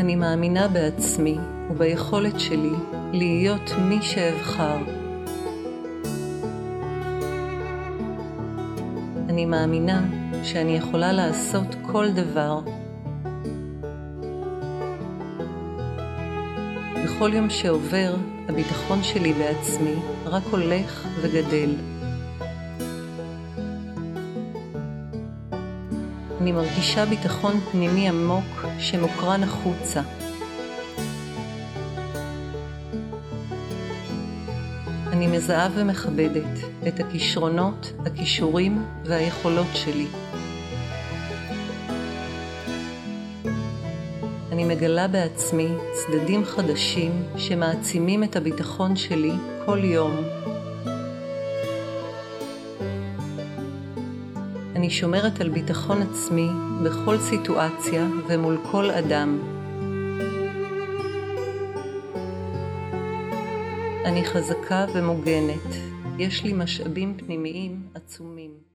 אני מאמינה בעצמי וביכולת שלי להיות מי שאבחר. אני מאמינה שאני יכולה לעשות כל דבר. בכל יום שעובר, הביטחון שלי בעצמי רק הולך וגדל. אני מרגישה ביטחון פנימי עמוק שמוקרן החוצה. אני מזהה ומכבדת את הכישרונות, הכישורים והיכולות שלי. אני מגלה בעצמי צדדים חדשים שמעצימים את הביטחון שלי כל יום. אני שומרת על ביטחון עצמי בכל סיטואציה ומול כל אדם. אני חזקה ומוגנת. יש לי משאבים פנימיים עצומים.